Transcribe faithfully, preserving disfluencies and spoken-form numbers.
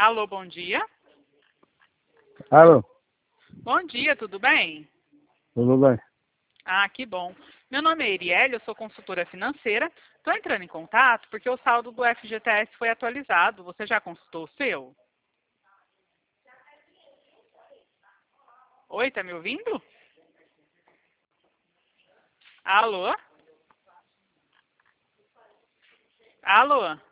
Alô, bom dia. Alô, Bom dia, tudo bem? tudo bem? Ah, que bom. Meu nome é Erielle, eu sou consultora financeira. Estou entrando em contato porque o saldo do F G T S foi atualizado. Você já consultou o seu? Oi, tá me ouvindo? Alô? Alô?